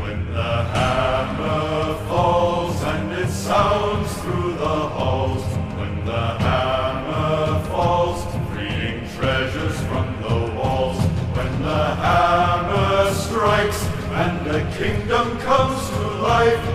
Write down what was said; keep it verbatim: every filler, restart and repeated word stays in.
When the hammer falls and it sounds through the halls, when the hammer falls, freeing treasures from the walls, when the hammer strikes and the kingdom comes to life,